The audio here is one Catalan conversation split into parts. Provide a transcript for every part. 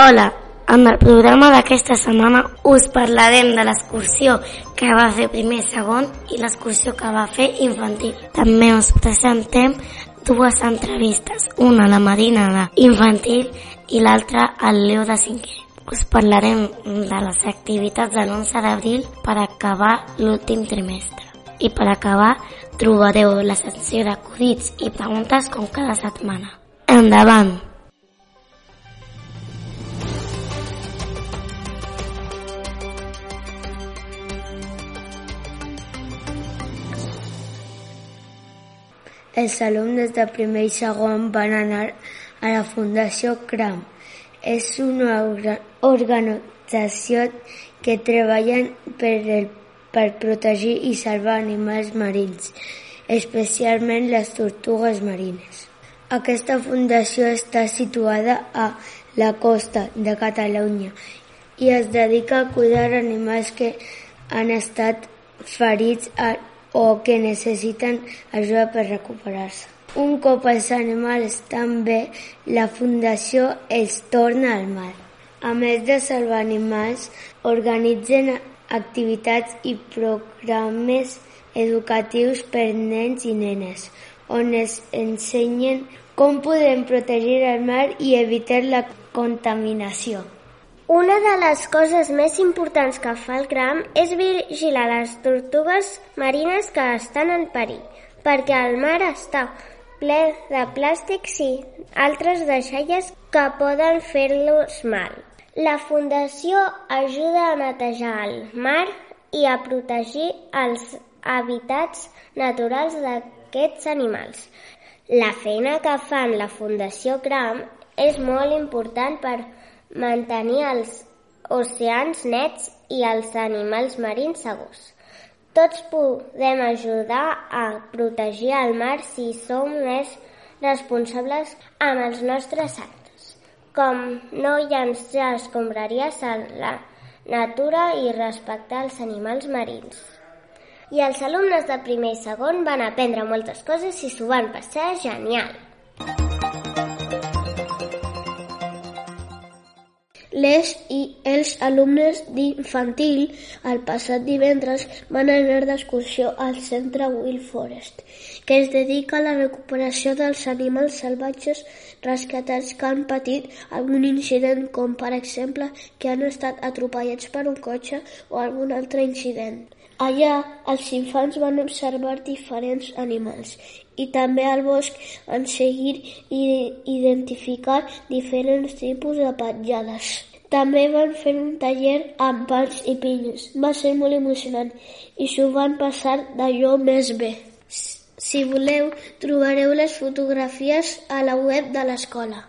Hola, en el programa d'aquesta setmana us parlarem de l'excursió que va fer primer i segon i l'excursió que va fer infantil. També us presentem dues entrevistes, una a la Marina d'infantil i l'altra al Leo de 5è. Us parlarem de les activitats de l'11 d'abril per acabar l'últim trimestre. I per acabar trobareu la secció d'acudits i preguntes com cada setmana. Endavant! Els alumnes de primer i segon van anar a la Fundació CRAM. És una organització que treballa per protegir i salvar animals marins, especialment les tortugues marines. Aquesta fundació està situada a la costa de Catalunya i es dedica a cuidar animals que han estat ferits o que necessiten ajuda per recuperar-se. Un cop els animals estan bé, la fundació els torna al mar. A més de salvar animals, organitzen activitats i programes educatius per nens i nenes, on es ensenyen com podem protegir el mar i evitar la contaminació. Una de les coses més importants que fa el CRAM és vigilar les tortugues marines que estan en perill, perquè el mar està ple de plàstics i altres deixalles que poden fer-los mal. La Fundació ajuda a netejar el mar i a protegir els hàbitats naturals d'aquests animals. La feina que fan la Fundació CRAM és molt important per mantenir els oceans nets i els animals marins segurs. Tots podem ajudar a protegir el mar si som més responsables amb els nostres actes, com no llançar escombraries a la natura i respectar els animals marins. I els alumnes de primer i segon van aprendre moltes coses i s'ho van passar genial. Les i els alumnes d'infantil el passat divendres van anar d'excursió al centre Wild Forest, que es dedica a la recuperació dels animals salvatges rescatats que han patit algun incident, com per exemple que han estat atropellats per un cotxe o algun altre incident. Allà, els infants van observar diferents animals i també al bosc han seguit i identificar diferents tipus de petjades. També van fer un taller amb pals i pinyes. Va ser molt emocionant i s'ho van passar d'allò més bé. Si voleu, trobareu les fotografies a la web de l'escola.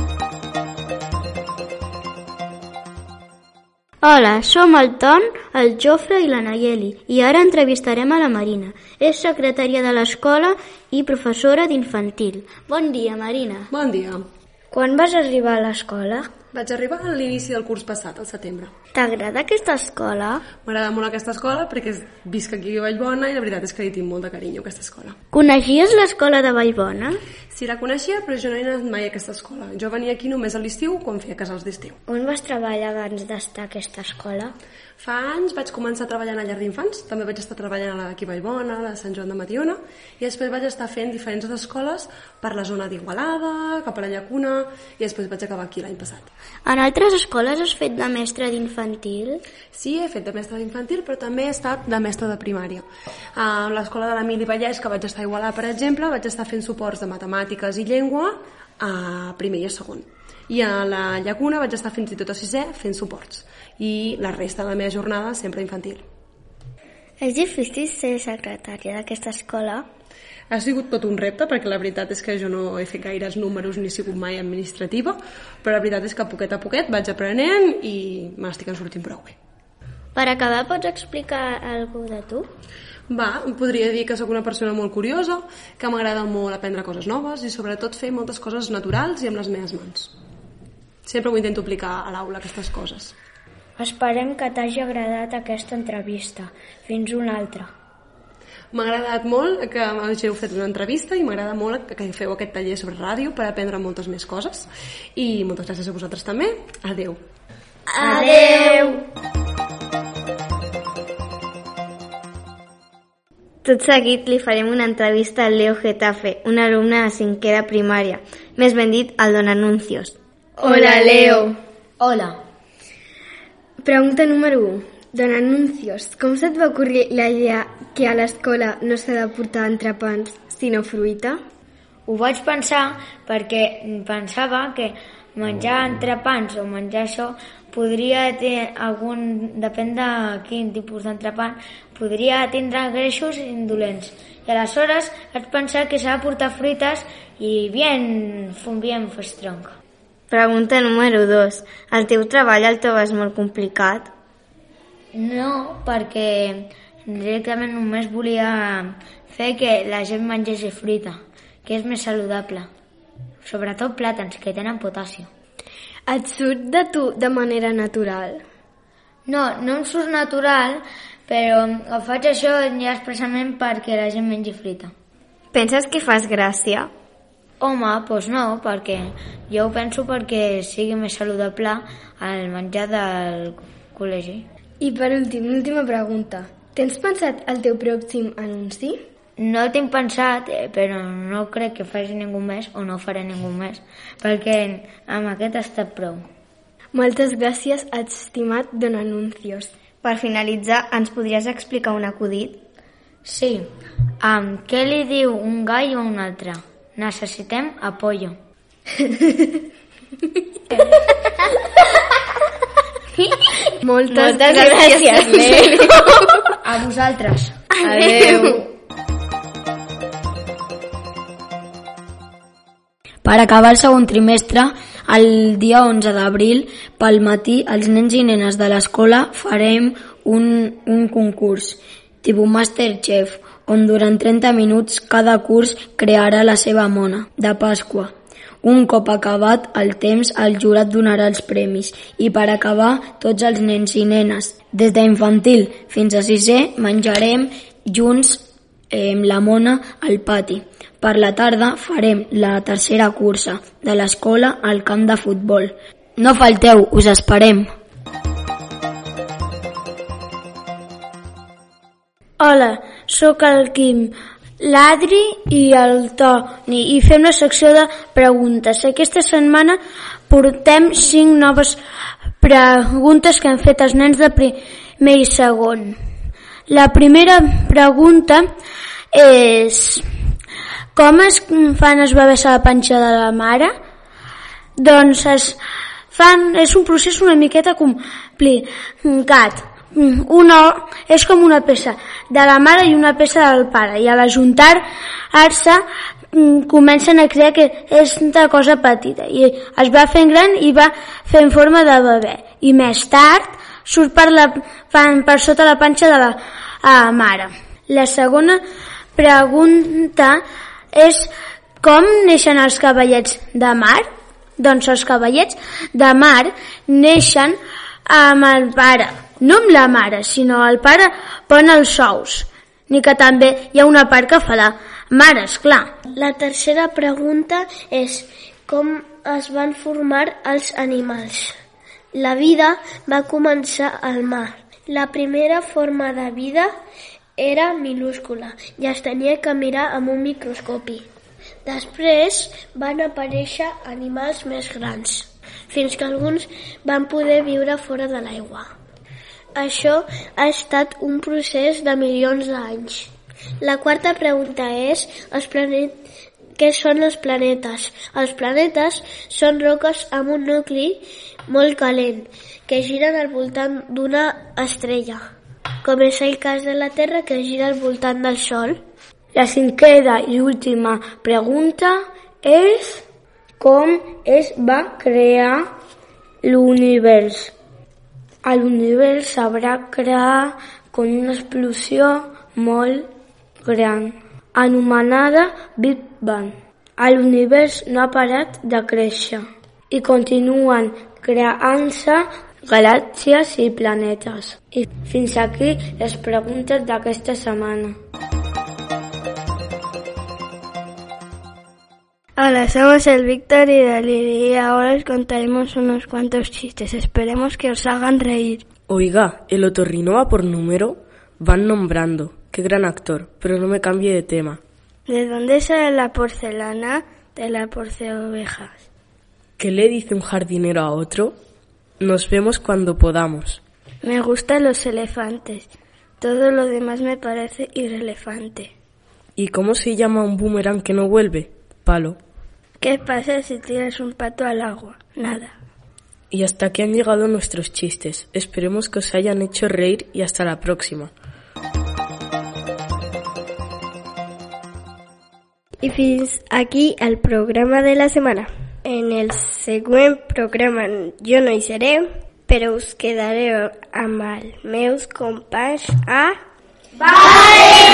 Hola, som el Ton, el Jofre i la Nayeli i ara entrevistarem a la Marina. És secretària de l'escola i professora d'infantil. Bon dia, Marina. Bon dia. Quan vas arribar a l'escola? Vaig arribar a l'inici del curs passat, al setembre. T'agrada aquesta escola? M'agrada molt aquesta escola perquè visc aquí a Vallbona i la veritat és que li tinc molt de carinyo a aquesta escola. Coneixies l'escola de Vallbona? Sí, la coneixia, però jo no he anat mai a aquesta escola. Jo venia aquí només a l'estiu quan feia casals d'estiu. On vas treballar abans d'estar a aquesta escola? Fa anys vaig començar treballant a llar d'infants, també vaig estar treballant aquí a Vallbona, a Sant Joan de Mediona, i després vaig estar fent diferents escoles per la zona d'Igualada, cap a la Llacuna, i després vaig acabar aquí l'any passat. En altres escoles has fet de mestre d'infantil? Sí, he fet de mestre d'infantil, però també he estat de mestre de primària. A l'escola de l'Emili Vallès, que vaig estar a Igualada, per exemple, vaig estar fent suports de matemàtiques i llengua a primer i a segon. I a la Llacuna vaig estar fins i tot a 6è fent suports. I la resta de la meva jornada sempre infantil. És difícil ser secretària d'aquesta escola? Ha sigut tot un repte, perquè la veritat és que jo no he fet gaires números ni he sigut mai administrativa, però la veritat és que poquet a poquet vaig aprenent i me n'estic sortint prou bé. Per acabar, pots explicar alguna de tu? Podria dir que sóc una persona molt curiosa, que m'agrada molt aprendre coses noves i sobretot fer moltes coses naturals i amb les meves mans. Sempre ho intento aplicar a l'aula, aquestes coses. Esperem que t'hagi agradat aquesta entrevista. Fins una altra. M'ha agradat molt que m'hàgiu fet una entrevista i m'agrada molt que feu aquest taller sobre ràdio per aprendre moltes més coses. I moltes gràcies a vosaltres també. Adeu. Adeu! Tot seguit li farem una entrevista al Leo Getafe, un alumne de 5è de primària, més ben dit, al Don Anuncios. Hola, Leo. Hola. Pregunta número 1. Don Anuncios, com se't va ocorrir la idea que a l'escola no s'ha de portar entrepans, sinó fruita? Ho vaig pensar perquè pensava que menjar entrepans o menjar això podria tenir depèn de quin tipus d'entrepà, podria tindre greixos indolents. I aleshores vaig pensar que s'ha de portar fruites i bien strong. Pregunta número 2. El teu treball el trobes molt complicat? No, perquè directament només volia fer que la gent mengés fruita, que és més saludable. Sobretot plàtans, que tenen potassi. Et surt de tu de manera natural? No em surt natural, però ho faig això ja expressament perquè la gent mengi fruita. Penses que fas gràcia? Home, doncs no, perquè jo ho penso perquè sigui més saludable el menjar del col·legi. I per últim, l'última pregunta. Tens pensat el teu pròxim anunci? No el tinc pensat, però no crec que faci ningú més o no faré ningú més, perquè amb aquest ha estat prou. Moltes gràcies, estimat Don Anuncios. Per finalitzar, ens podries explicar un acudit? Sí. Què li diu un gall a un altre? Necessitem apoyo. Moltes gràcies, Leo. A vosaltres. Adeu. Per acabar el segon trimestre, el dia 11 d'abril, pel matí, els nens i nenes de l'escola farem un concurs, tipus Masterchef, on durant 30 minuts cada curs crearà la seva mona de Pasqua. Un cop acabat el temps, el jurat donarà els premis i per acabar tots els nens i nenes, des d'infantil fins a 6è, menjarem junts la mona al pati. Per la tarda farem la tercera cursa de l'escola al camp de futbol. No falteu, us esperem! Hola, sóc el Quim, l'Adri i el Toni i fem la secció de preguntes. Aquesta setmana portem 5 noves preguntes que han fet els nens de primer i segon. La primera pregunta és: com es fan els bebès a la panxa de la mare? Doncs és un procés una miqueta complicat. És com una peça de la mare i una peça del pare, i a l'ajuntar-se comencen a crear que és una cosa petita i es va fent gran i va fent forma de bebè, i més tard surt per sota la panxa de la mare. La segona pregunta és: com neixen els cavallets de mar? Doncs els cavallets de mar neixen amb el pare, no amb la mare, sinó el pare pon els ous, ni que també hi ha una part que fa la mare, esclar. La tercera pregunta és: com es van formar els animals? La vida va començar al mar. La primera forma de vida era minúscula i es tenia que mirar amb un microscopi. Després van aparèixer animals més grans, fins que alguns van poder viure fora de l'aigua. Això ha estat un procés de milions d'anys. La quarta pregunta és: què són els planetes? Els planetes són roques amb un nucli molt calent que giren al voltant d'una estrella, com és el cas de la Terra, que gira al voltant del Sol. La cinquena i última pregunta és: com es va crear l'univers? L'univers es va crear com una explosió molt gran, anomenada Big Bang. L'univers no ha parat de créixer i continuen creant-se galàxies i planetes. I fins aquí les preguntes d'aquesta setmana. Hola, somos el Víctor y la Lili y ahora os contaremos unos cuantos chistes. Esperemos que os hagan reír. Oiga, el otorrino va por número. Van nombrando. Qué gran actor, pero no me cambie de tema. ¿De dónde sale la porcelana? De la porceovejas. ¿Qué le dice un jardinero a otro? Nos vemos cuando podamos. Me gustan los elefantes. Todo lo demás me parece irrelevante. ¿Y cómo se llama un boomerang que no vuelve? Palo. ¿Qué pasa si tiras un pato al agua? Nada. Y hasta aquí han llegado nuestros chistes. Esperemos que os hayan hecho reír y hasta la próxima. I fins aquí el programa de la setmana. En el següent programa jo no hi seré, però us quedareu amb els meus companys a... Vale!